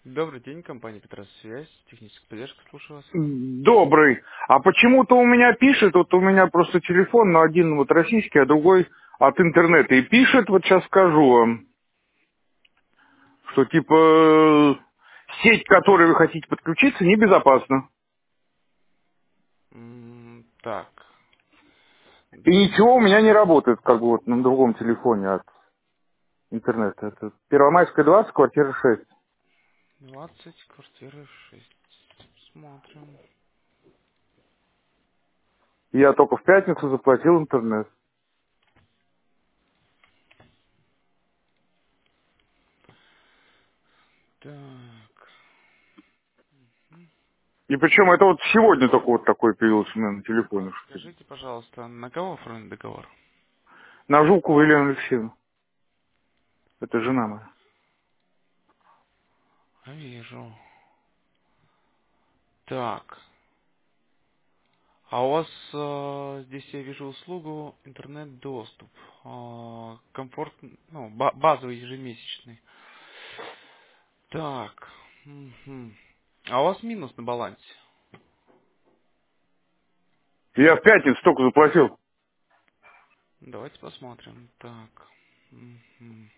Добрый день, компания Петросвязь, техническая поддержка, слушаю вас. Добрый. А почему-то у меня пишет, вот у меня просто телефон, но один вот российский, а другой от интернета. И пишет, вот сейчас скажу вам, что типа сеть, к которой вы хотите подключиться, небезопасна. Так, И ничего у меня не работает, как бы вот на другом телефоне от интернета. Это Первомайская 20, квартира 6. 20, квартира 6. Смотрим. Я только в пятницу заплатил интернет. Так, И причем это вот сегодня только вот такой появился у меня на а телефоне. Что ли. скажите, пожалуйста, на кого оформлен договор? На Жукову Елену Алексеевну. Это жена моя. Вижу. Так, а у вас здесь я вижу услугу интернет-доступ. Комфорт, ну, базовый ежемесячный. Так, а у вас минус на балансе? Я в пятницу только заплатил. Давайте посмотрим. Так. Мгм.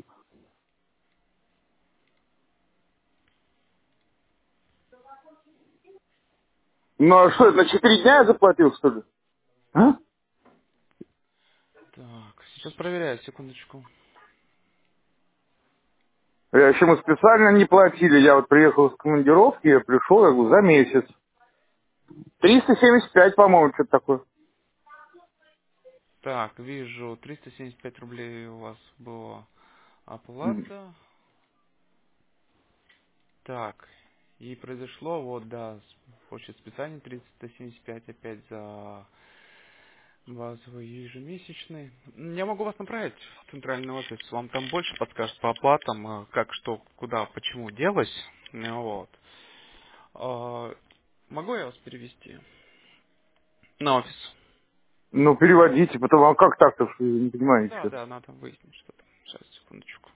Ну а что, это на 4 дня я заплатил, что ли? А? Так, сейчас проверяю, секундочку. Я еще мы специально не платили. Я вот приехал с командировки, я пришел, я говорю, за месяц. 375, по-моему, что-то такое. Так, вижу, 375 рублей у вас была М. оплата. Так, и произошло, вот, да, почта списания 375 опять за базовый ежемесячный. Я могу вас направить в центральный офис, вам там больше подскажут по оплатам, как, что, куда, почему делать. Вот. А, Могу я вас перевести на офис? Ну, переводите, потом, а как так-то, что я не понимаю Да, ничего. да, надо выяснить что-то. Сейчас, секундочку.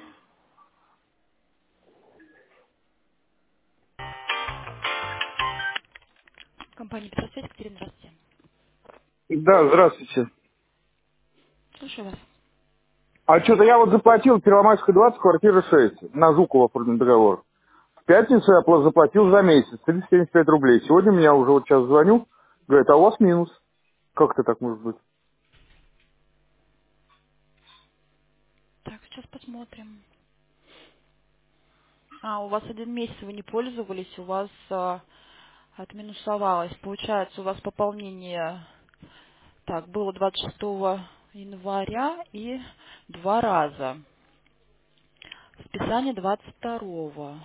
Компания Петросвязь, Екатерина, здравствуйте. Да, здравствуйте. Слушаю вас. А что-то я вот заплатил Первомайская 20, квартира 6, на Жукова оформлен договор. В пятницу я заплатил за месяц, 375 рублей. Сегодня меня уже вот сейчас звоню, говорят, а у вас минус. Как это так может быть? Так, сейчас посмотрим. У вас один месяц вы не пользовались, у вас отминусовалось. Получается, у вас пополнение, так, было 26 января и два раза. Списание 22-го.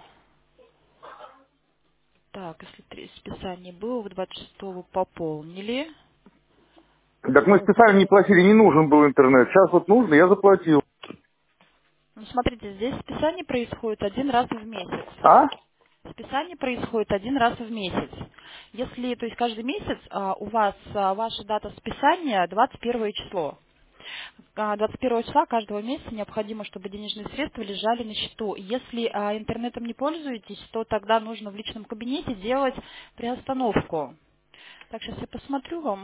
Так, если три списания было, вы 26-го пополнили. Так мы специально не платили, не нужен был интернет. Сейчас вот нужно, я заплатил. Ну, смотрите, здесь списание происходит один раз в месяц. А? Списание происходит один раз в месяц. Если, то есть каждый месяц у вас ваша дата списания 21 число. 21 числа каждого месяца необходимо, чтобы денежные средства лежали на счету. Если интернетом не пользуетесь, то тогда нужно в личном кабинете делать приостановку. Так, сейчас я посмотрю вам.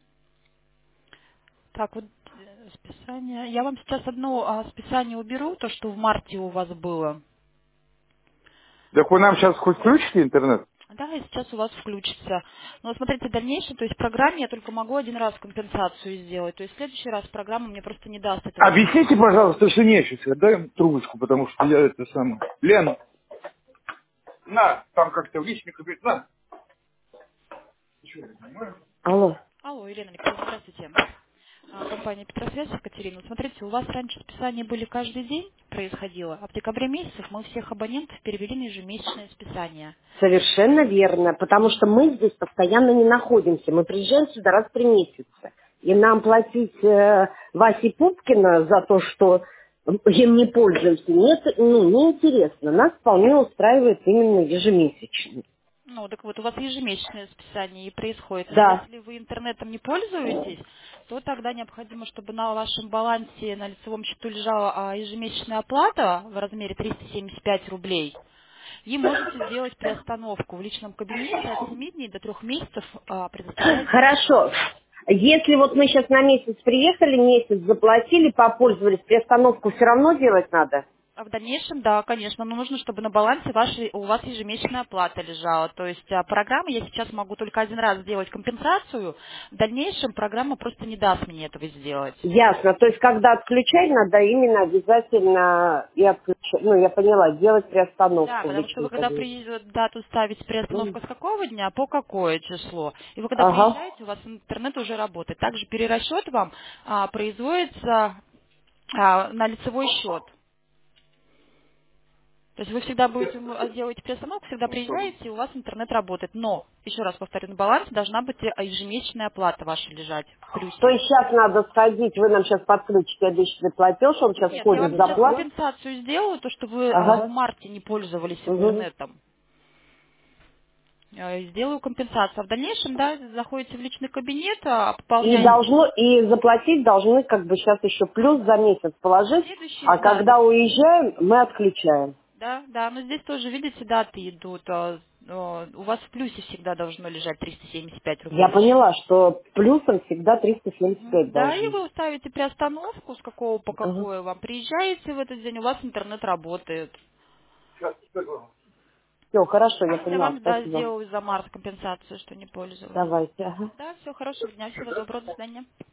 Так, вот списание. Я вам сейчас одно списание уберу, то, что в марте у вас было. Так вы нам сейчас хоть включите интернет? Да, и сейчас у вас включится. Но смотрите, дальнейшее, то есть в программе я только могу один раз компенсацию сделать. То есть в следующий раз программа мне просто не даст этого Объясните, списания. пожалуйста, жене сейчас, дай им трубочку, потому что я это самое. Лена, на, там как-то в личный кабинет, на. Алло. Алло, Елена Алексеевна, здравствуйте. Компания Петросвязь, Екатерина. Смотрите, у вас раньше списания были каждый день происходило, а в декабре месяце мы всех абонентов перевели на ежемесячное списание. Совершенно верно, потому что мы здесь постоянно не находимся. Мы приезжаем сюда раз в 3 месяца. И нам платить Васе Пупкина за то, что им не пользуемся, нет, неинтересно. Нас вполне устраивает именно ежемесячно. Ну, так вот, у вас ежемесячное списание и происходит. Да. Если вы интернетом не пользуетесь, то тогда необходимо, чтобы на вашем балансе на лицевом счету лежала ежемесячная оплата в размере 375 рублей. и можете сделать приостановку в личном кабинете от 7 дней до 3 месяцев предоставляется Хорошо. возможность. Если вот мы сейчас на месяц приехали, месяц заплатили, попользовались, приостановку все равно делать надо? А в дальнейшем, да, конечно, но нужно, чтобы на балансе у вас ежемесячная оплата лежала. То есть программа, я сейчас могу только один раз сделать компенсацию, в дальнейшем программа просто не даст мне этого сделать. Ясно. То есть, когда отключать, надо именно обязательно и отключать. Ну, я поняла, делать Да, приостановку в потому что личном вы когда кабинете. дату ставите Мгм. приостановка с какого дня, по какое число. И вы когда Ага. приезжаете, у вас интернет уже работает. Также перерасчет вам производится на лицевой счет. То есть вы всегда делаете приостановку, всегда приезжаете, и у вас интернет работает. Но, еще раз повторю, на балансе должна быть ежемесячная оплата ваша лежать в То плюсе. есть сейчас надо сходить, вы нам сейчас подключите обещанный платеж, он сейчас Нет, я вам входит в сейчас заплат. компенсацию сделаю, то, что вы в Ага. марте не пользовались Мгм. интернетом. Сделаю компенсацию. А в дальнейшем, да, заходите в личный кабинет, пополняете И заплатить должны как бы сейчас еще плюс за месяц положить, следующий, а да, когда уезжаем, мы отключаем. да, да, но здесь тоже, видите, даты идут. У вас в плюсе всегда должно лежать 375 рублей Я на счете. поняла, что плюсом всегда Мгм. 375 Да, и должны. вы ставите приостановку, с какого по Ага. какое вам приезжаете в этот день, у вас интернет работает. Все, хорошо, я Сейчас я поняла. вам, да, Спасибо. сделаю за март компенсацию, что не пользовались. Давайте. Ага. Да, все, хорошего дня, всего доброго, до свидания.